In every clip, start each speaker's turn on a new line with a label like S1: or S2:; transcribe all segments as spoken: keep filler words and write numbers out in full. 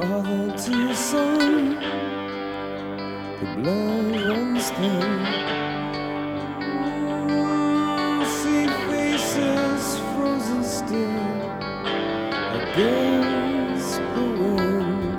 S1: father to his son, the blood runs thin. Ooh, see faces frozen still against the wind.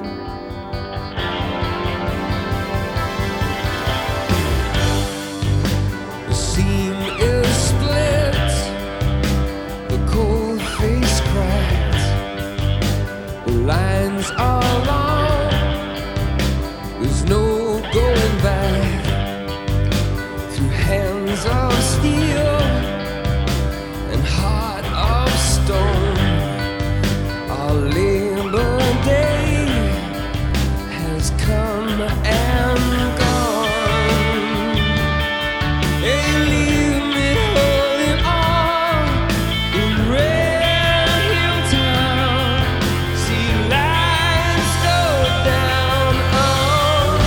S1: The seam is split, the cold face cracked, the lines are long, there's no going back. Through hands of steel and heart of stone, our Labor Day has come and gone. Hey, leave me holding on in Red Hill Town. See lights go down on.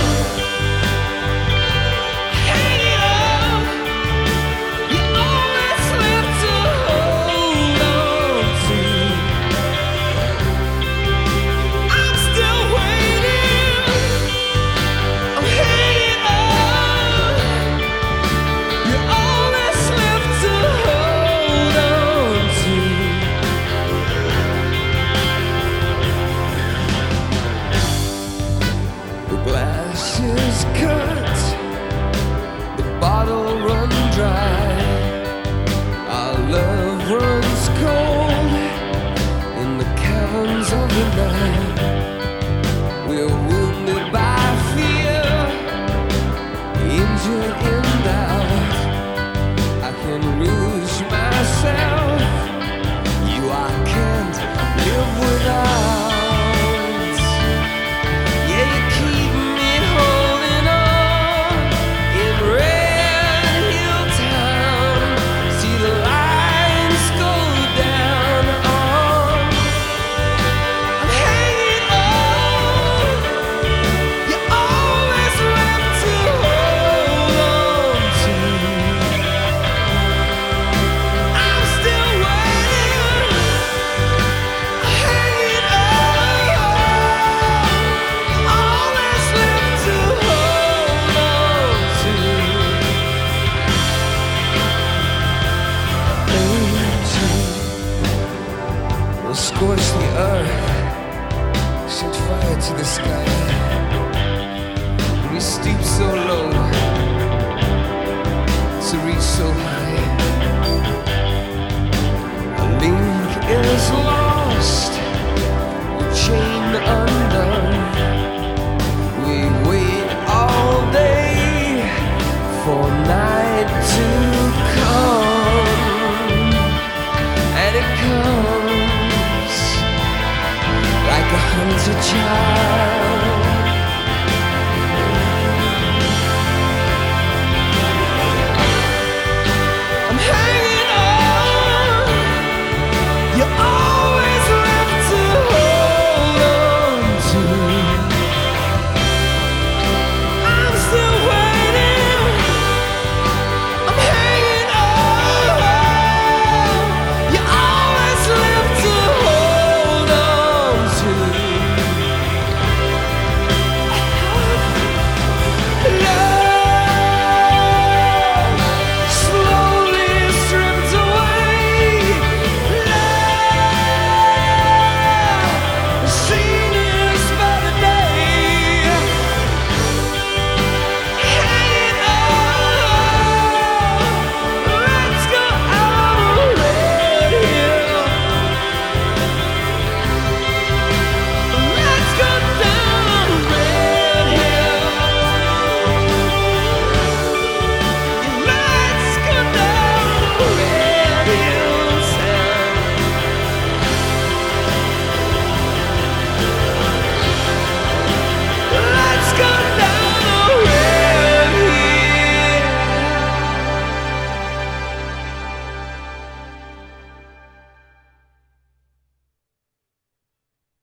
S1: Hang it up, you always left to hold on to. I'm still waiting, I'm hanging up, you always left to hold on to. The glass is cut, the bottle run dry, our love runs cold in the caverns of the night. We're wounded by fear, injured in doubt. I can lose myself, you I can't live without. Yeah, you keep me holding on in Red Hill Town. See the lines go down on. I'm hanging on, you always left to hold on to. I'm still waiting, I'm hanging on, you always left to hold on to. Angel will scorch the earth, set fire to the sky. We stoop so low to reach so high. A link is lost, the chain undone. We wait all day for night to come, and it comes like a hunted child.